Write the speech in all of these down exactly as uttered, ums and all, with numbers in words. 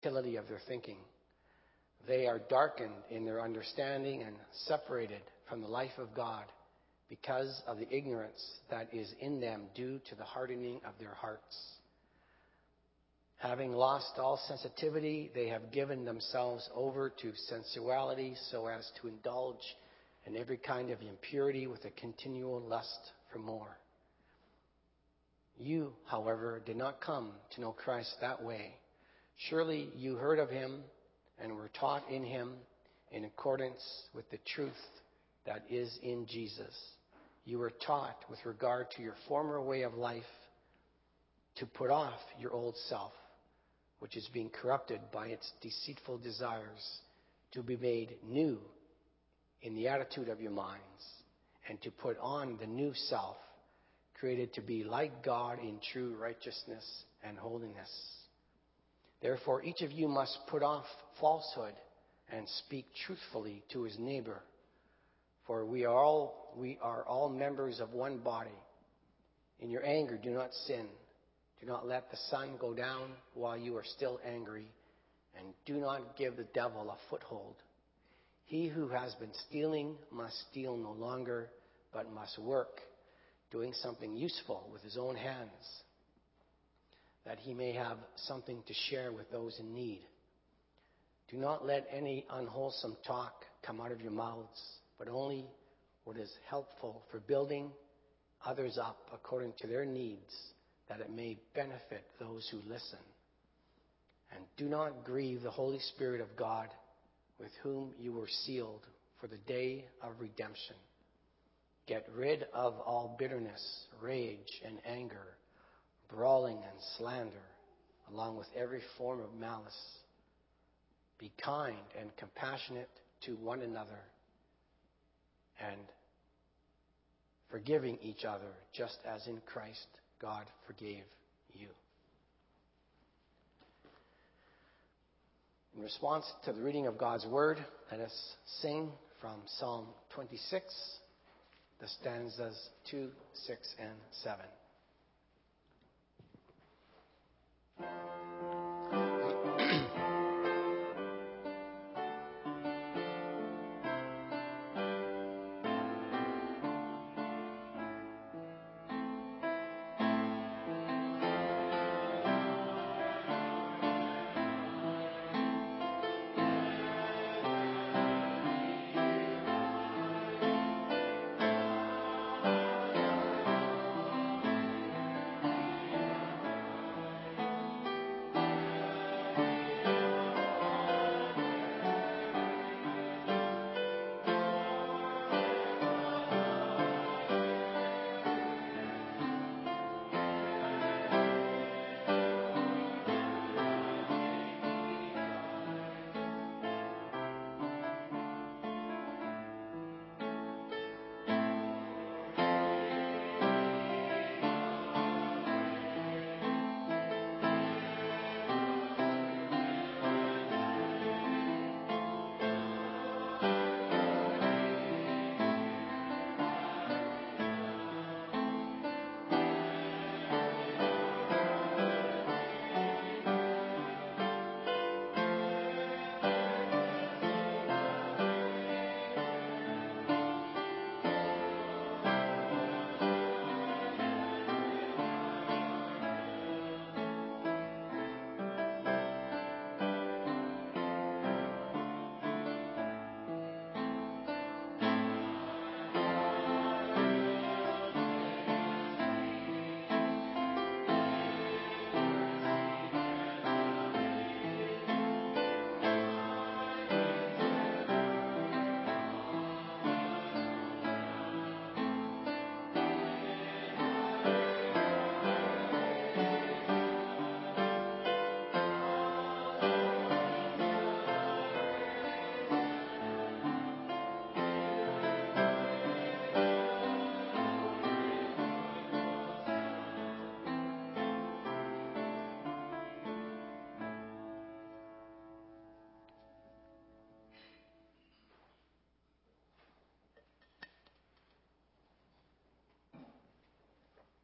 futility of their thinking. They are darkened in their understanding and separated from the life of God because of the ignorance that is in them due to the hardening of their hearts. Having lost all sensitivity, they have given themselves over to sensuality so as to indulge in every kind of impurity with a continual lust for more. You, however, did not come to know Christ that way. Surely you heard of him and were taught in him in accordance with the truth that is in Jesus. You were taught with regard to your former way of life to put off your old self, which is being corrupted by its deceitful desires, to be made new in the attitude of your minds, and to put on the new self, created to be like God in true righteousness and holiness. Therefore, each of you must put off falsehood and speak truthfully to his neighbor. For we are all, we are all members of one body. In your anger, do not sin. Do not let the sun go down while you are still angry, and do not give the devil a foothold. He who has been stealing must steal no longer, but must work, doing something useful with his own hands, that he may have something to share with those in need. Do not let any unwholesome talk come out of your mouths, but only what is helpful for building others up according to their needs, that it may benefit those who listen. And do not grieve the Holy Spirit of God, with whom you were sealed for the day of redemption. Get rid of all bitterness, rage, and anger, brawling and slander, along with every form of malice. Be kind and compassionate to one another, and forgiving each other, just as in Christ God forgave you. In response to the reading of God's Word, let us sing from Psalm twenty-six, the stanzas two, six, and seven.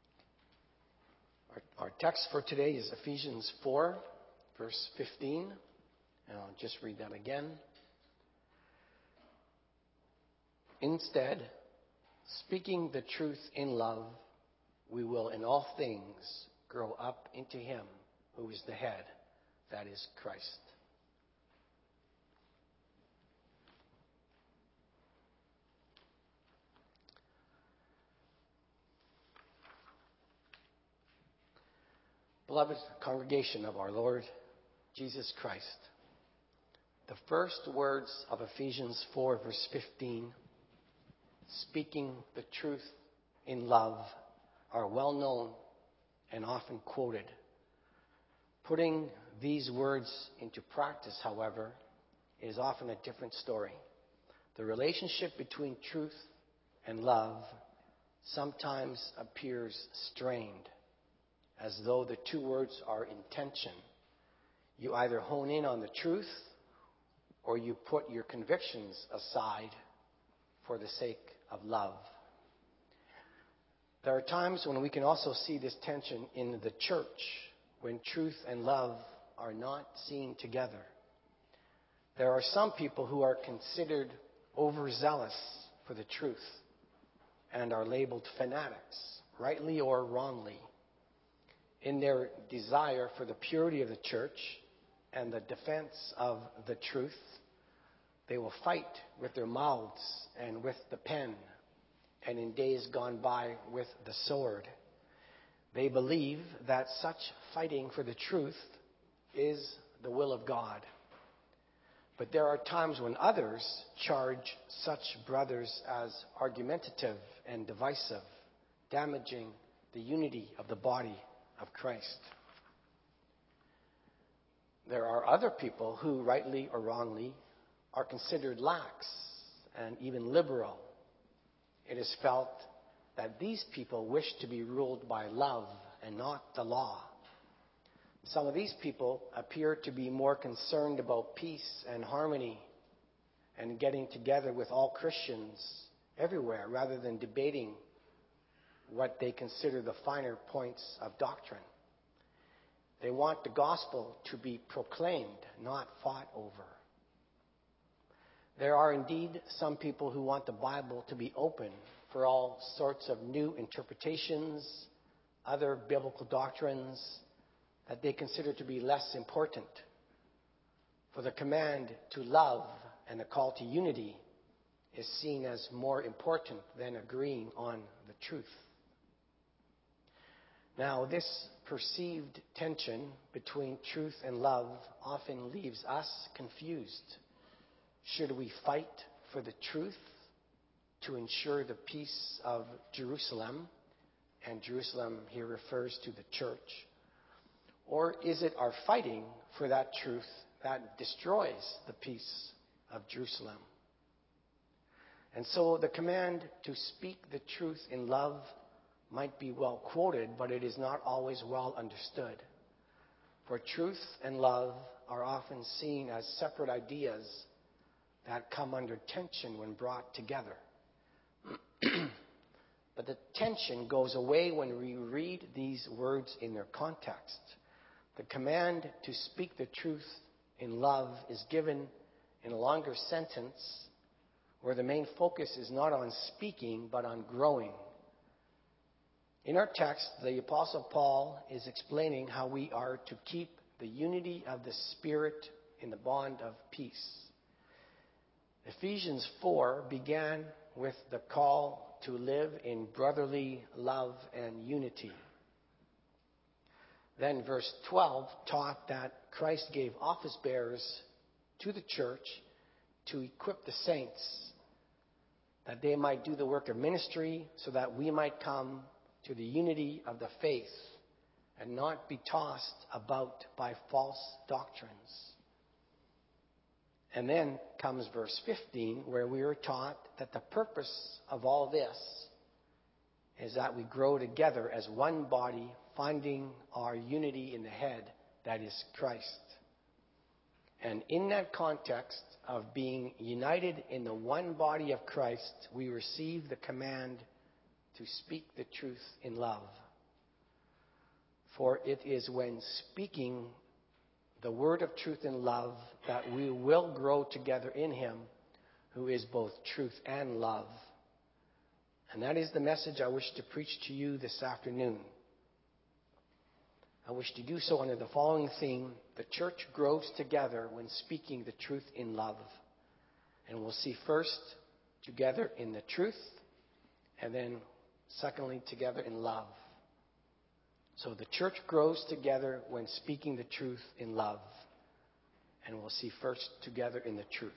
Our text for today is Ephesians four, verse fifteen. And I'll just read that again. Instead, speaking the truth in love, we will in all things grow up into Him who is the head, that is Christ. Beloved congregation of our Lord Jesus Christ, the first words of Ephesians four, verse fifteen, speaking the truth in love, are well known and often quoted. Putting these words into practice, however, is often a different story. The relationship between truth and love sometimes appears strained, as though the two words are in tension. You either hone in on the truth or you put your convictions aside for the sake of love. There are times when we can also see this tension in the church, when truth and love are not seen together. There are some people who are considered overzealous for the truth and are labeled fanatics, rightly or wrongly. In their desire for the purity of the church and the defense of the truth, they will fight with their mouths and with the pen, and in days gone by with the sword. They believe that such fighting for the truth is the will of God. But there are times when others charge such brothers as argumentative and divisive, damaging the unity of the body of Christ. There are other people who, rightly or wrongly, are considered lax and even liberal. It is felt that these people wish to be ruled by love and not the law. Some of these people appear to be more concerned about peace and harmony and getting together with all Christians everywhere rather than debating what they consider the finer points of doctrine. They want the gospel to be proclaimed, not fought over. There are indeed some people who want the Bible to be open for all sorts of new interpretations, other biblical doctrines that they consider to be less important. For the command to love and the call to unity is seen as more important than agreeing on the truth. Now, this perceived tension between truth and love often leaves us confused. Should we fight for the truth to ensure the peace of Jerusalem? And Jerusalem here refers to the church. Or is it our fighting for that truth that destroys the peace of Jerusalem? And so the command to speak the truth in love might be well quoted, but it is not always well understood. For truth and love are often seen as separate ideas that come under tension when brought together. But the tension goes away when we read these words in their context. The command to speak the truth in love is given in a longer sentence where the main focus is not on speaking but on growing. In our text, the Apostle Paul is explaining how we are to keep the unity of the Spirit in the bond of peace. Ephesians four began with the call to live in brotherly love and unity. Then verse twelve taught that Christ gave office bearers to the church to equip the saints, that they might do the work of ministry so that we might come to the unity of the faith and not be tossed about by false doctrines. And then comes verse fifteen, where we are taught that the purpose of all this is that we grow together as one body, finding our unity in the head, that is Christ. And in that context of being united in the one body of Christ, we receive the command to speak the truth in love. For it is when speaking the word of truth and love, that we will grow together in him, who is both truth and love. And that is the message I wish to preach to you this afternoon. I wish to do so under the following theme: the church grows together when speaking the truth in love. And we'll see first, together in the truth, and then secondly, together in love. So the church grows together when speaking the truth in love. And we'll see first, together in the truth.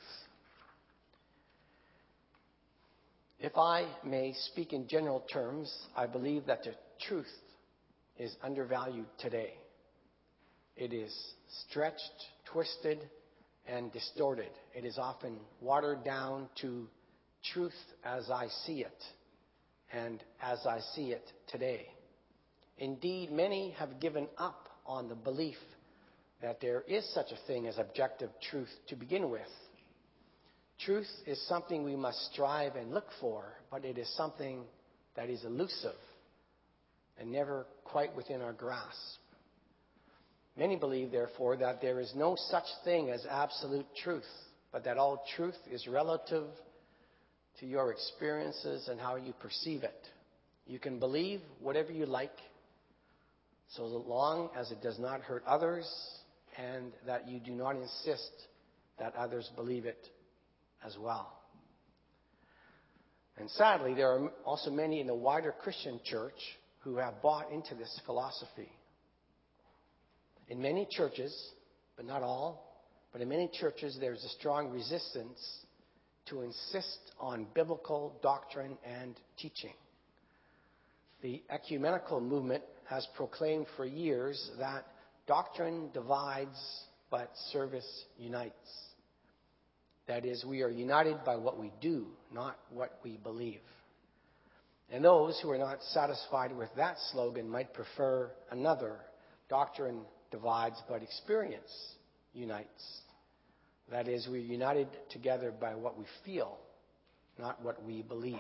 If I may speak in general terms, I believe that the truth is undervalued today. It is stretched, twisted, and distorted. It is often watered down to truth as I see it, and as I see it today. Indeed, many have given up on the belief that there is such a thing as objective truth to begin with. Truth is something we must strive and look for, but it is something that is elusive and never quite within our grasp. Many believe, therefore, that there is no such thing as absolute truth, but that all truth is relative to your experiences and how you perceive it. You can believe whatever you like, so long as it does not hurt others and that you do not insist that others believe it as well. And sadly, there are also many in the wider Christian church who have bought into this philosophy. In many churches, but not all, but in many churches there's a strong resistance to insist on biblical doctrine and teaching. The ecumenical movement has proclaimed for years that doctrine divides, but service unites. That is, we are united by what we do, not what we believe. And those who are not satisfied with that slogan might prefer another: doctrine divides, but experience unites. That is, we're united together by what we feel, not what we believe.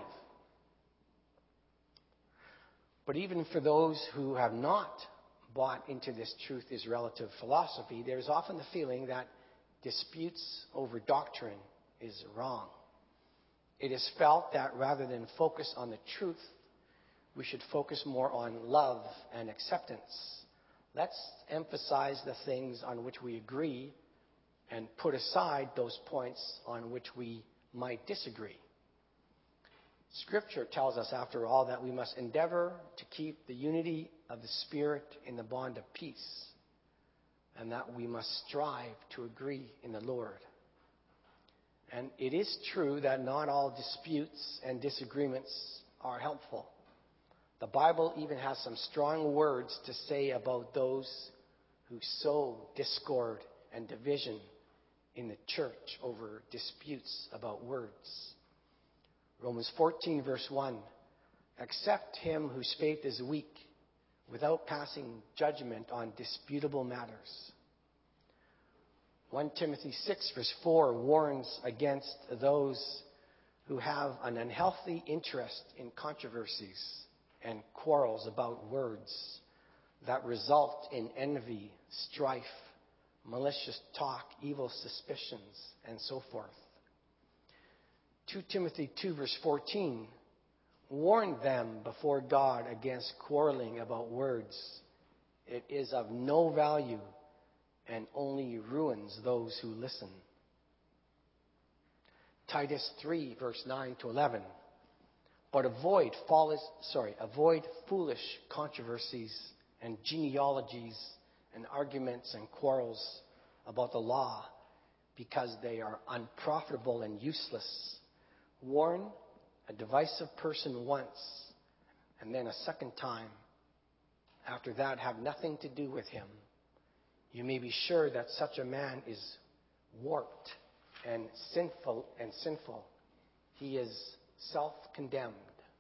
But even for those who have not bought into this truth is relative philosophy, there's often the feeling that disputes over doctrine is wrong. It is felt that rather than focus on the truth, we should focus more on love and acceptance. Let's emphasize the things on which we agree and put aside those points on which we might disagree. Scripture tells us, after all, that we must endeavor to keep the unity of the Spirit in the bond of peace, and that we must strive to agree in the Lord. And it is true that not all disputes and disagreements are helpful. The Bible even has some strong words to say about those who sow discord and division in the church over disputes about words. Romans fourteen, verse one, accept him whose faith is weak, without passing judgment on disputable matters. First Timothy six, verse four, warns against those who have an unhealthy interest in controversies and quarrels about words that result in envy, strife, malicious talk, evil suspicions, and so forth. Second Timothy two, verse fourteen, warn them before God against quarreling about words. It is of no value and only ruins those who listen. Titus three, verse nine to eleven, but avoid foolish, sorry, avoid foolish controversies and genealogies and arguments and quarrels about the law, because they are unprofitable and useless. Warn a divisive person once, and then a second time. After that, have nothing to do with him. You may be sure that such a man is warped and sinful and sinful. He is self-condemned.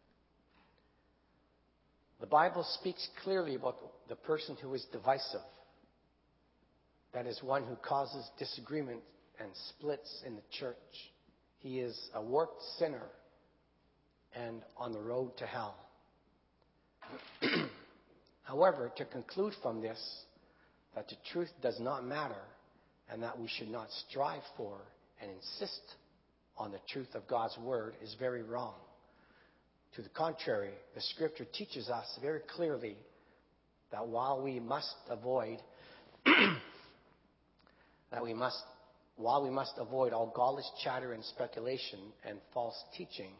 The Bible speaks clearly about the person who is divisive. That is one who causes disagreement and splits in the church. He is a warped sinner and on the road to hell. However, to conclude from this, that the truth does not matter and that we should not strive for and insist on the truth of God's word is very wrong. To the contrary, the scripture teaches us very clearly that while we must avoid that we must while we must avoid all godless chatter and speculation and false teaching,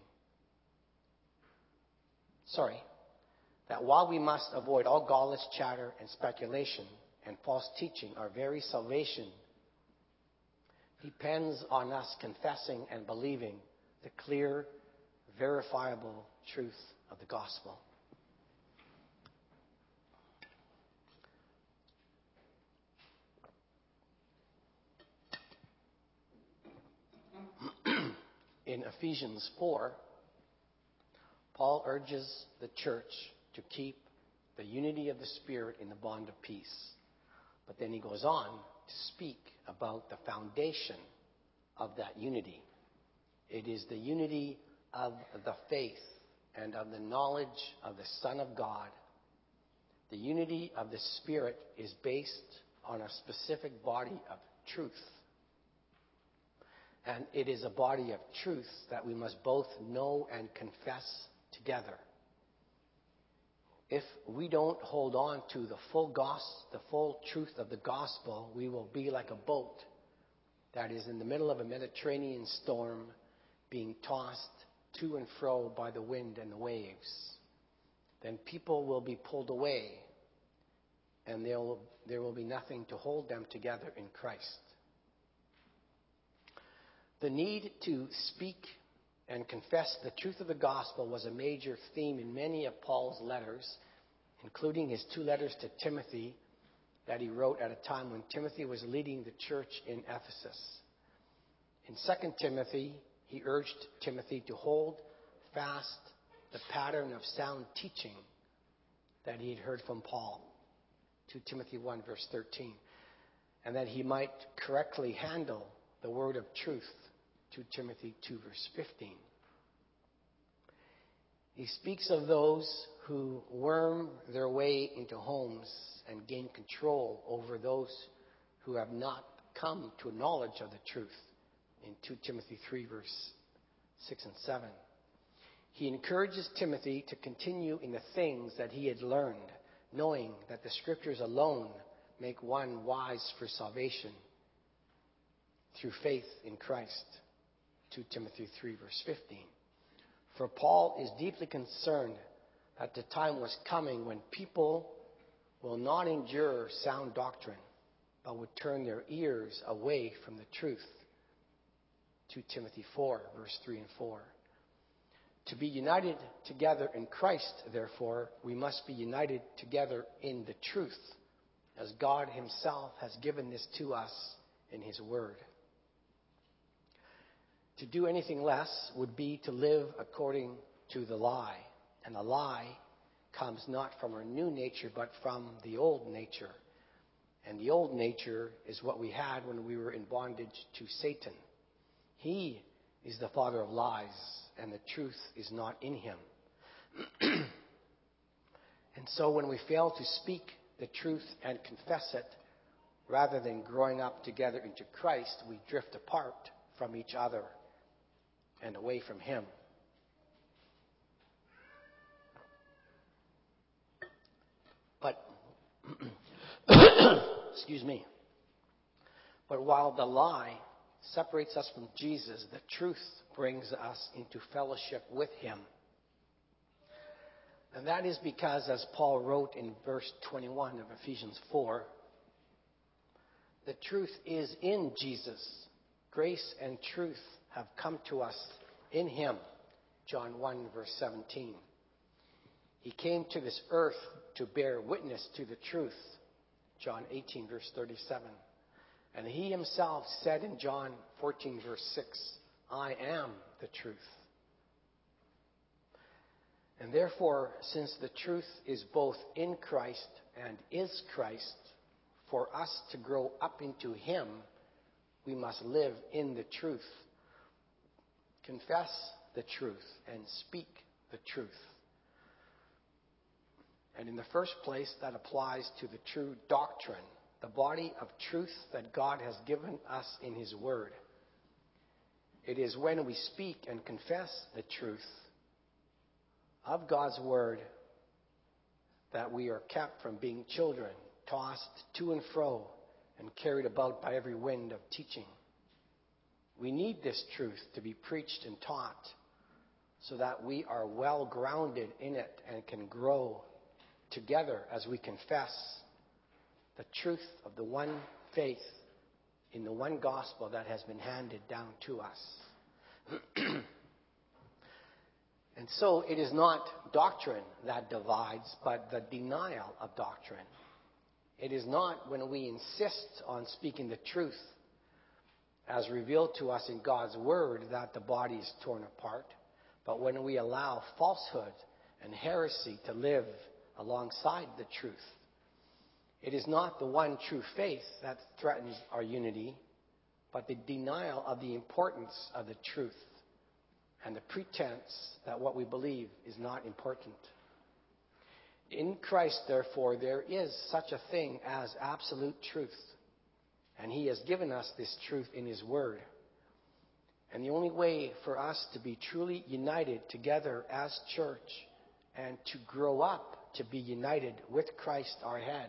sorry, that while we must avoid all godless chatter and speculation and false teaching, our very salvation depends on us confessing and believing the clear, verifiable truth of the gospel. In Ephesians four, Paul urges the church to keep the unity of the Spirit in the bond of peace. But then he goes on to speak about the foundation of that unity. It is the unity of the faith and of the knowledge of the Son of God. The unity of the Spirit is based on a specific body of truth. And it is a body of truth that we must both know and confess together. If we don't hold on to the full gospel, the full truth of the gospel, we will be like a boat that is in the middle of a Mediterranean storm, being tossed to and fro by the wind and the waves. Then people will be pulled away, and there will, there will be nothing to hold them together in Christ. The need to speak and confess the truth of the gospel was a major theme in many of Paul's letters, including his two letters to Timothy that he wrote at a time when Timothy was leading the church in Ephesus. In Second Timothy, he urged Timothy to hold fast the pattern of sound teaching that he had heard from Paul, Second Timothy one, verse thirteen, and that he might correctly handle the word of truth, Second Timothy two, verse fifteen. He speaks of those who worm their way into homes and gain control over those who have not come to a knowledge of the truth in Second Timothy three, verse six and seven. He encourages Timothy to continue in the things that he had learned, knowing that the scriptures alone make one wise for salvation through faith in Christ. Second Timothy three, verse fifteen. For Paul is deeply concerned that the time was coming when people will not endure sound doctrine, but would turn their ears away from the truth. Second Timothy four, verse three and four. To be united together in Christ, therefore, we must be united together in the truth, as God himself has given this to us in his word. To do anything less would be to live according to the lie. And the lie comes not from our new nature, but from the old nature. And the old nature is what we had when we were in bondage to Satan. He is the father of lies, and the truth is not in him. And so when we fail to speak the truth and confess it, rather than growing up together into Christ, we drift apart from each other and away from him. But, excuse me. But while the lie separates us from Jesus, the truth brings us into fellowship with him. And that is because, as Paul wrote in verse twenty-one of Ephesians four, the truth is in Jesus. Grace and truth have come to us in him. John one, verse seventeen. He came to this earth to bear witness to the truth. John eighteen, verse thirty-seven. And he himself said in John fourteen, verse six, I am the truth. And therefore, since the truth is both in Christ and is Christ, for us to grow up into him, we must live in the truth, confess the truth, and speak the truth. And in the first place, that applies to the true doctrine the body of truth that God has given us in His Word. It is when we speak and confess the truth of God's Word that we are kept from being children, tossed to and fro and carried about by every wind of teaching. We need this truth to be preached and taught so that we are well grounded in it and can grow together as we confess the truth of the one faith in the one gospel that has been handed down to us. And so it is not doctrine that divides, but the denial of doctrine. It is not when we insist on speaking the truth as revealed to us in God's Word that the body is torn apart, but when we allow falsehood and heresy to live alongside the truth. It is not the one true faith that threatens our unity, but the denial of the importance of the truth and the pretense that what we believe is not important. In Christ, therefore, there is such a thing as absolute truth, and He has given us this truth in His Word. And the only way for us to be truly united together as church and to grow up to be united with Christ our head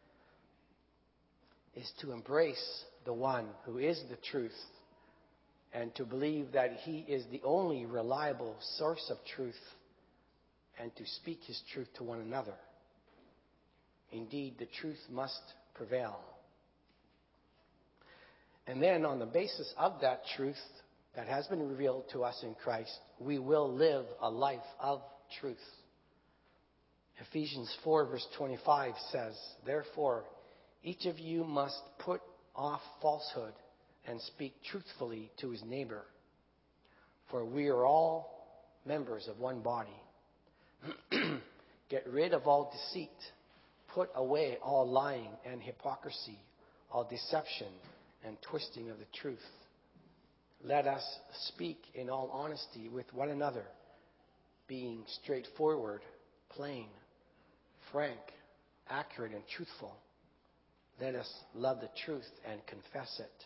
is to embrace the one who is the truth and to believe that He is the only reliable source of truth and to speak His truth to one another. Indeed, the truth must prevail. And then on the basis of that truth that has been revealed to us in Christ, we will live a life of truth. Ephesians four verse twenty-five says, "Therefore, each of you must put off falsehood and speak truthfully to his neighbor. For we are all members of one body. Get rid of all deceit. Put away all lying and hypocrisy, all deception and twisting of the truth. Let us speak in all honesty with one another, being straightforward, plain, frank, accurate, and truthful. Let us love the truth and confess it."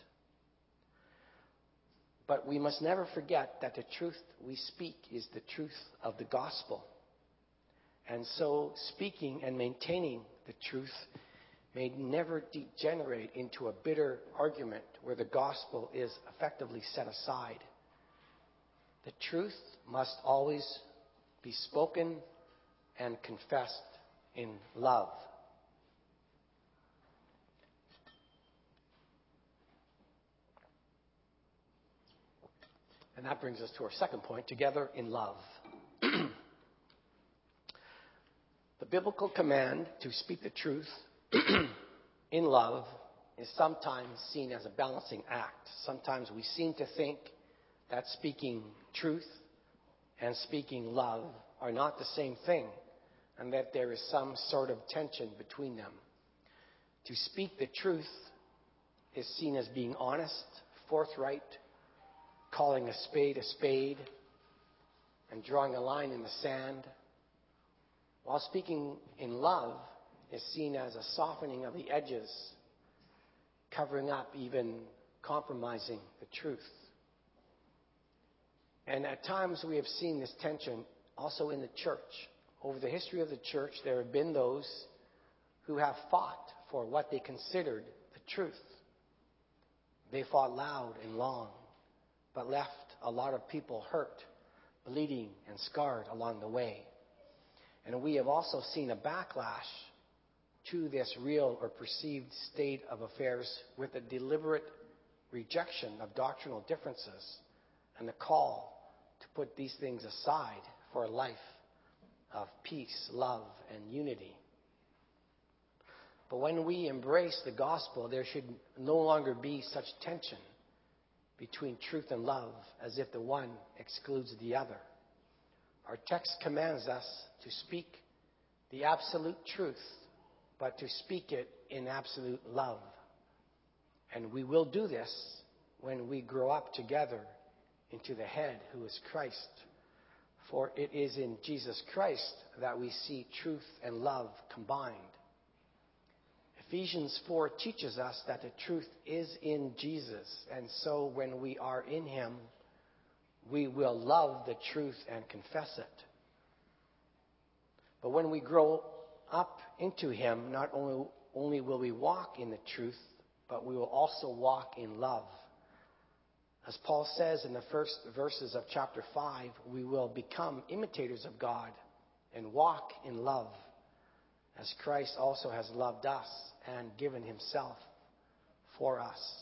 But we must never forget that the truth we speak is the truth of the gospel. And so speaking and maintaining the truth may never degenerate into a bitter argument where the gospel is effectively set aside. The truth must always be spoken and confessed in love. And that brings us to our second point, together in love. The biblical command to speak the truth in love is sometimes seen as a balancing act. Sometimes we seem to think that speaking truth and speaking love are not the same thing, and that there is some sort of tension between them. To speak the truth is seen as being honest, forthright, calling a spade a spade, and drawing a line in the sand, while speaking in love is seen as a softening of the edges, covering up, even compromising the truth. And at times we have seen this tension also in the church. Over the history of the church, there have been those who have fought for what they considered the truth. They fought loud and long, but left a lot of people hurt, bleeding, and scarred along the way. And we have also seen a backlash to this real or perceived state of affairs with a deliberate rejection of doctrinal differences and the call to put these things aside for a life of peace, love, and unity. But when we embrace the gospel, there should no longer be such tension between truth and love as if the one excludes the other. Our text commands us to speak the absolute truth, but to speak it in absolute love. And we will do this when we grow up together into the head, who is Christ. For it is in Jesus Christ that we see truth and love combined. Ephesians four teaches us that the truth is in Jesus. And so when we are in him, we will love the truth and confess it. But when we grow up into him, not only, only will we walk in the truth, but we will also walk in love. As Paul says in the first verses of chapter five, we will become imitators of God and walk in love, as Christ also has loved us and given himself for us.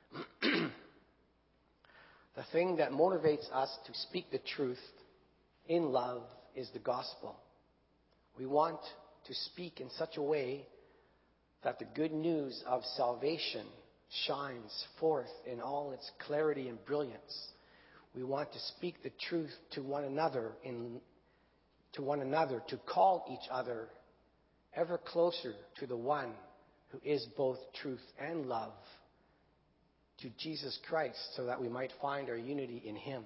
The thing that motivates us to speak the truth in love is the gospel. We want to speak in such a way that the good news of salvation shines forth in all its clarity and brilliance. We want to speak the truth to one another in to one another, to call each other ever closer to the one who is both truth and love, to Jesus Christ, so that we might find our unity in him.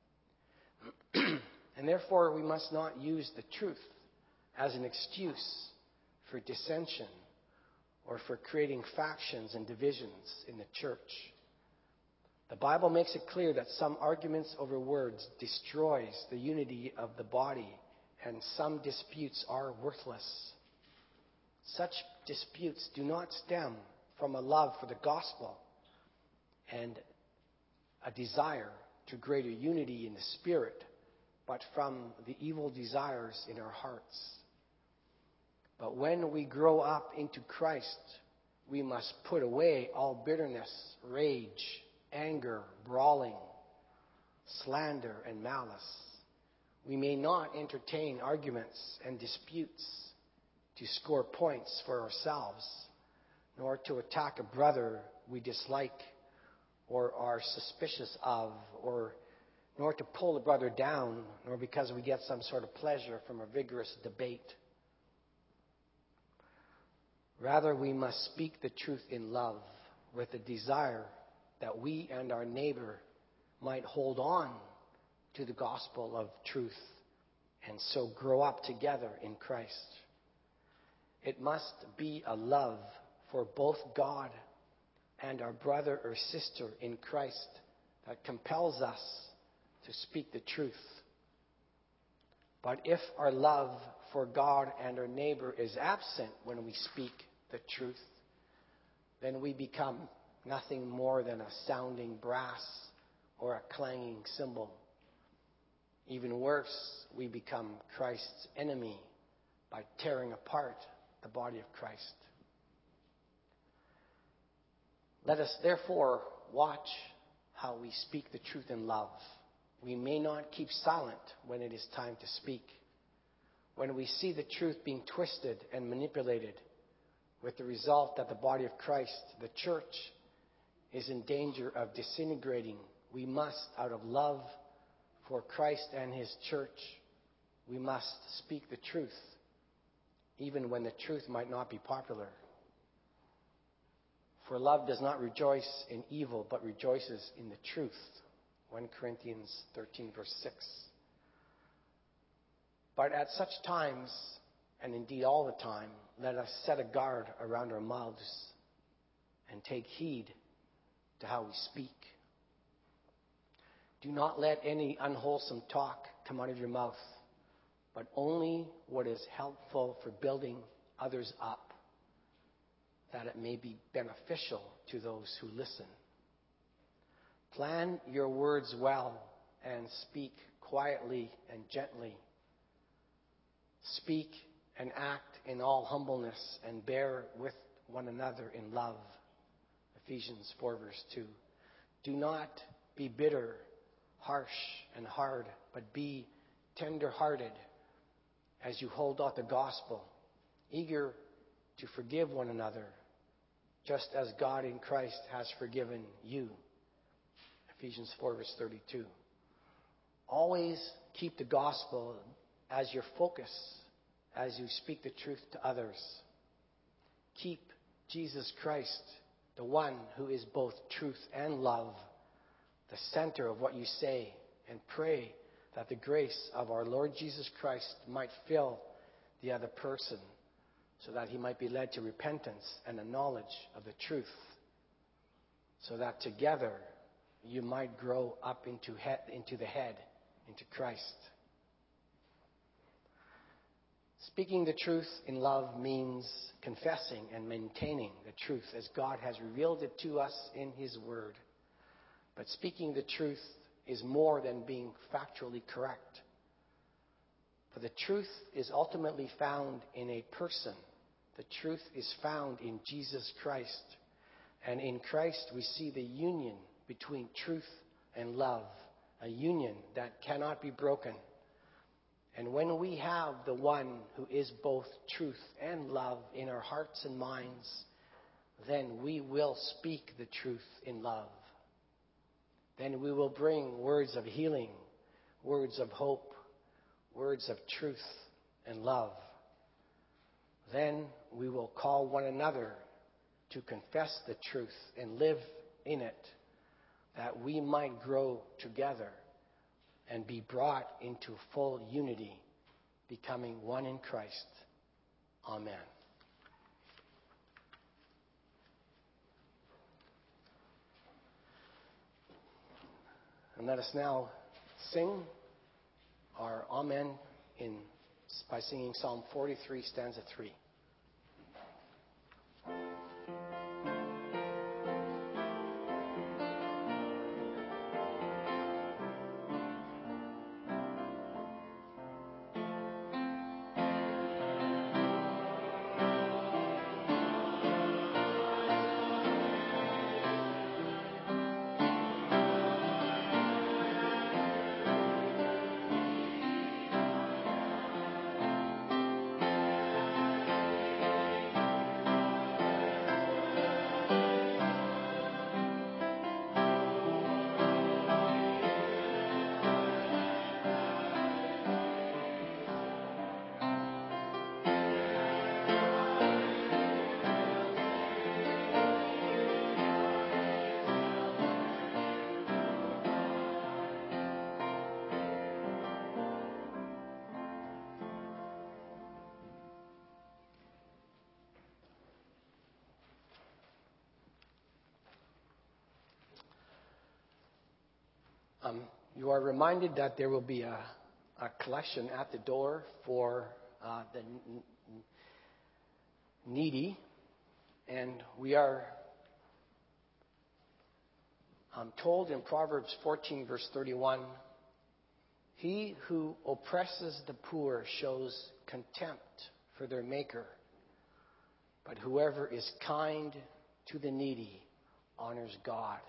And therefore, we must not use the truth as an excuse for dissension or for creating factions and divisions in the church. The Bible makes it clear that some arguments over words destroys the unity of the body, and some disputes are worthless. Such disputes do not stem from a love for the gospel and a desire to greater unity in the spirit, but from the evil desires in our hearts. But when we grow up into Christ, we must put away all bitterness, rage, anger, brawling, slander, and malice. We may not entertain arguments and disputes to score points for ourselves, nor to attack a brother we dislike or are suspicious of, or nor to pull a brother down, nor because we get some sort of pleasure from a vigorous debate. Rather, we must speak the truth in love, with the desire that we and our neighbor might hold on to the gospel of truth and so grow up together in Christ. It must be a love for both God and our brother or sister in Christ that compels us to speak the truth. But if our love for God and our neighbor is absent when we speak the truth, then we become nothing more than a sounding brass or a clanging cymbal. Even worse, we become Christ's enemy by tearing apart the body of Christ. Let us therefore watch how we speak the truth in love. We may not keep silent when it is time to speak. When we see the truth being twisted and manipulated, with the result that the body of Christ, the church, is in danger of disintegrating, we must, out of love for Christ and his church, we must speak the truth, even when the truth might not be popular. For love does not rejoice in evil, but rejoices in the truth. First Corinthians thirteen, verse six. But at such times, and indeed all the time, let us set a guard around our mouths and take heed to how we speak. Do not let any unwholesome talk come out of your mouth, but only what is helpful for building others up, that it may be beneficial to those who listen. Plan your words well and speak quietly and gently. Speak and act in all humbleness and bear with one another in love. Ephesians four, verse two. Do not be bitter, harsh, and hard, but be tender-hearted as you hold out the gospel, eager to forgive one another, just as God in Christ has forgiven you. Ephesians four, verse thirty-two. Always keep the gospel as your focus as you speak the truth to others. Keep Jesus Christ, the one who is both truth and love, the center of what you say, and pray that the grace of our Lord Jesus Christ might fill the other person so that he might be led to repentance and the knowledge of the truth, so that together you might grow up into, head, into the head, into Christ. Speaking the truth in love means confessing and maintaining the truth as God has revealed it to us in His Word. But speaking the truth is more than being factually correct. For the truth is ultimately found in a person. The truth is found in Jesus Christ. And in Christ we see the union between truth and love, a union that cannot be broken. And when we have the one who is both truth and love in our hearts and minds, then we will speak the truth in love. Then we will bring words of healing, words of hope, words of truth and love. Then we will call one another to confess the truth and live in it, that we might grow together and be brought into full unity, becoming one in Christ. Amen. And let us now sing our Amen in, by singing Psalm forty-three, stanza three. Um, you are reminded that there will be a, a collection at the door for uh, the n- needy. And we are um, told in Proverbs fourteen, verse thirty-one, he who oppresses the poor shows contempt for their maker, but whoever is kind to the needy honors God.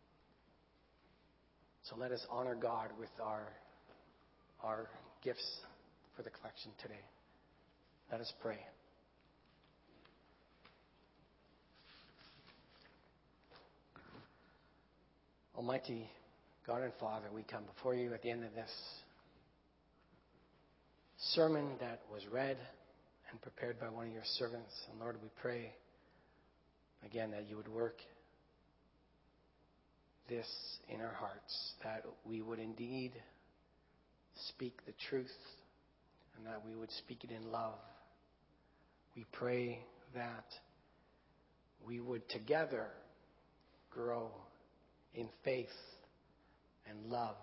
So let us honor God with our, our gifts for the collection today. Let us pray. Almighty God and Father, we come before you at the end of this sermon that was read and prepared by one of your servants. And Lord, we pray again that you would work this in our hearts, that we would indeed speak the truth and that we would speak it in love. We pray that we would together grow in faith and love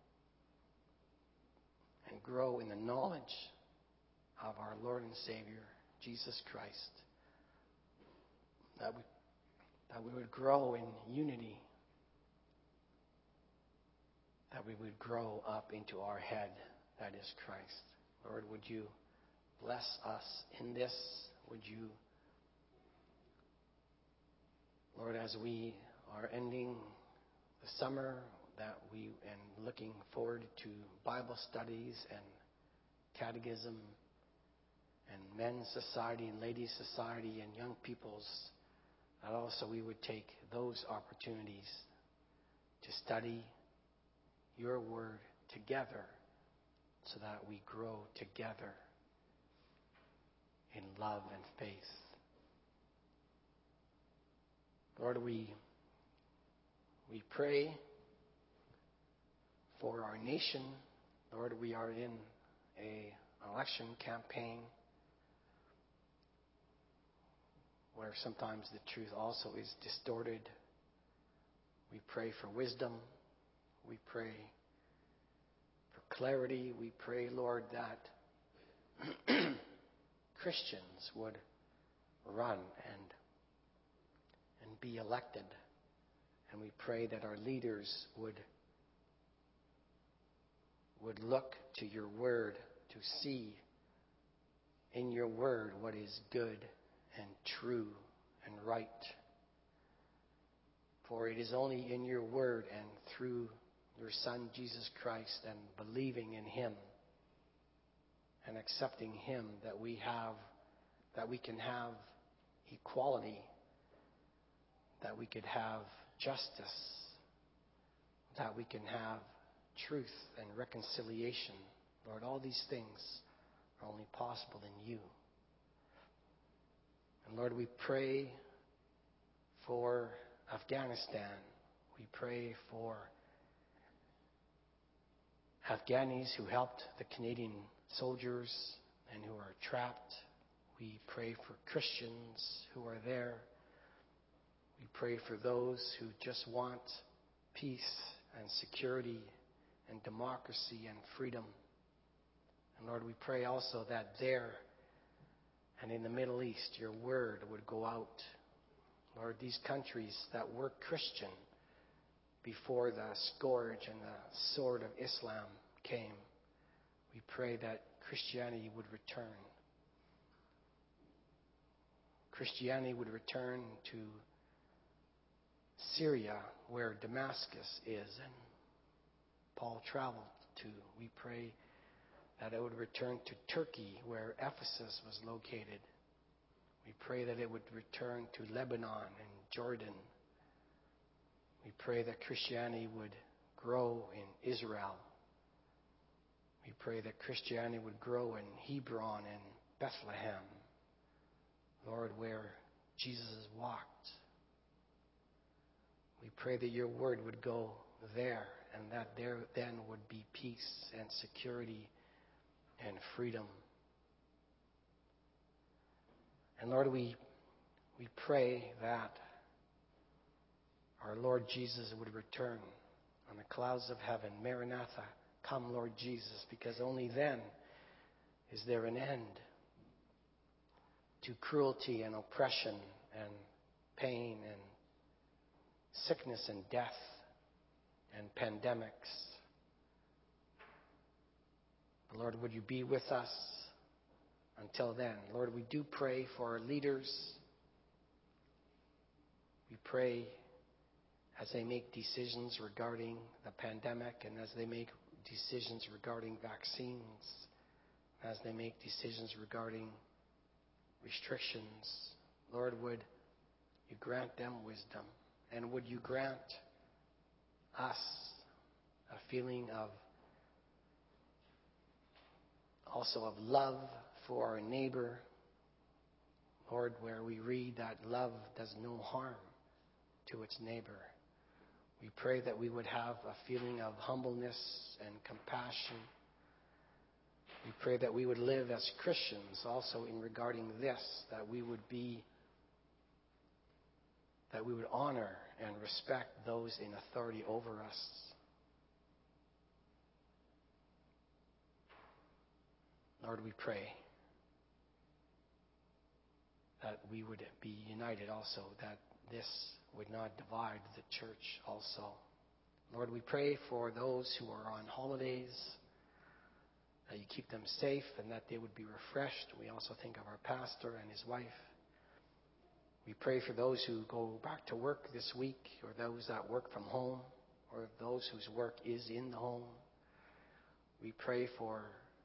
and grow in the knowledge of our Lord and Savior, Jesus Christ. That we, that we would grow in unity. That we would grow up into our head, that is Christ. Lord, would you bless us in this? Would you, Lord, as we are ending the summer, that we and looking forward to Bible studies and catechism and men's society and ladies' society and young people's, that also we would take those opportunities to study your word together so that we grow together in love and faith. Lord, we we pray for our nation. Lord, we are in a election campaign. where sometimes the truth also is distorted. We pray for wisdom. We pray for clarity. We pray, Lord, that Christians would run and and be elected. And we pray that our leaders would would look to your word to see in your word what is good and true and right. For it is only in your word and through your Son, Jesus Christ, and believing in him and accepting him that we have, that we can have equality, that we could have justice, that we can have truth and reconciliation. Lord, all these things are only possible in you. And Lord, we pray for Afghanistan. We pray for Afghanis who helped the Canadian soldiers and who are trapped. We pray for Christians who are there. We pray for those who just want peace and security and democracy and freedom. And Lord, we pray also that there and in the Middle East, your word would go out. Lord, these countries that were Christian before the scourge and the sword of Islam came, we pray that Christianity would return. Christianity would return to Syria, where Damascus is, and Paul traveled to. We pray that it would return to Turkey, where Ephesus was located. We pray that it would return to Lebanon and Jordan. We pray that Christianity would grow in Israel. We pray that Christianity would grow in Hebron and Bethlehem, Lord, where Jesus walked. We pray that your word would go there, and that there then would be peace and security and freedom. And Lord, we we pray that our Lord Jesus would return on the clouds of heaven. Maranatha, come Lord Jesus, because only then is there an end to cruelty and oppression and pain and sickness and death and pandemics. Lord, would you be with us until then? Lord, we do pray for our leaders. We pray as they make decisions regarding the pandemic and as they make decisions regarding vaccines, as they make decisions regarding restrictions. Lord, would you grant them wisdom? And would you grant us a feeling of also of love for our neighbor, Lord, where we read that love does no harm to its neighbor. We pray that we would have a feeling of humbleness and compassion. We pray that we would live as Christians also in regarding this, that we would be, that we would honor and respect those in authority over us. Lord, we pray that we would be united also, that this would not divide the church also. Lord, we pray for those who are on holidays, that you keep them safe and that they would be refreshed. We also think of our pastor and his wife. We pray for those who go back to work this week, or those that work from home, or those whose work is in the home. We pray for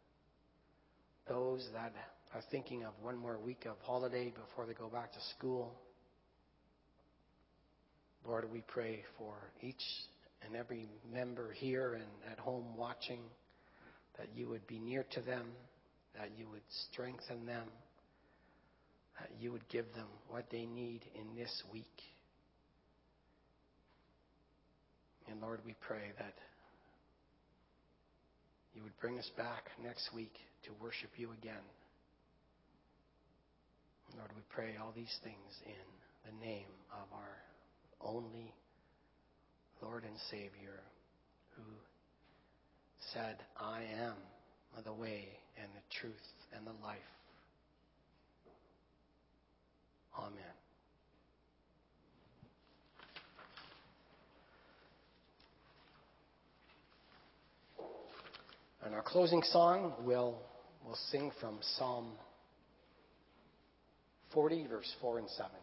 those that are thinking of one more week of holiday before they go back to school. Lord, we pray for each and every member here and at home watching, that you would be near to them, that you would strengthen them, that you would give them what they need in this week. And Lord, we pray that you would bring us back next week to worship you again. Lord, we pray all these things in the name of our only Lord and Savior, who said, I am the way and the truth and the life. Amen. And our closing song, we'll, we'll sing from Psalm forty, verse four and seven.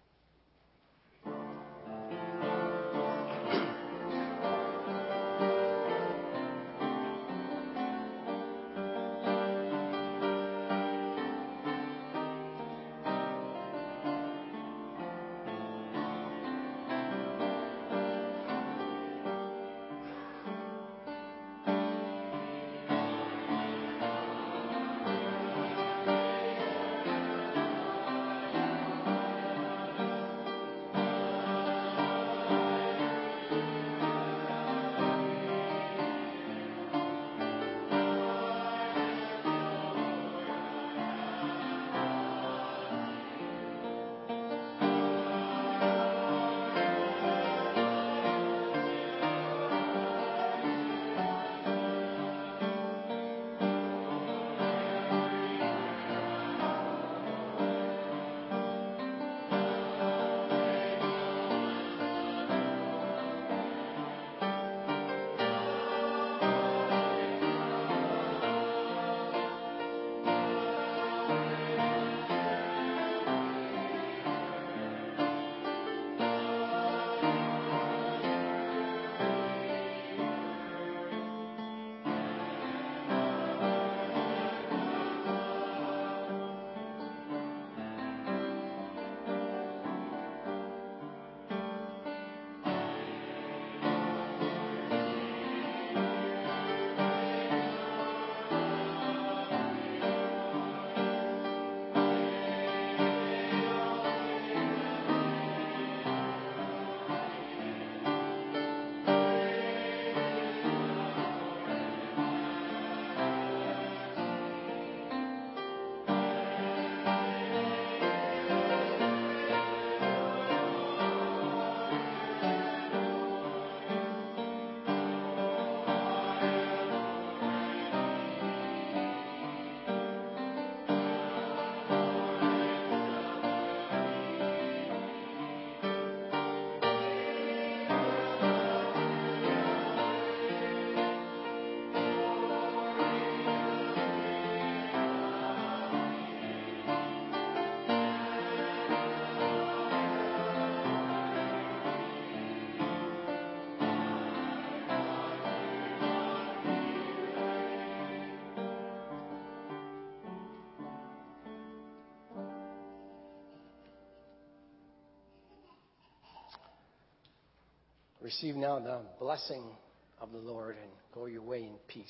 Receive now the blessing of the Lord and go your way in peace.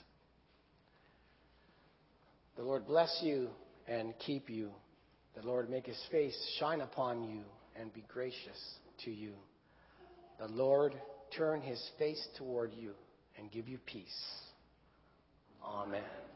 The Lord bless you and keep you. The Lord make his face shine upon you and be gracious to you. The Lord turn his face toward you and give you peace. Amen.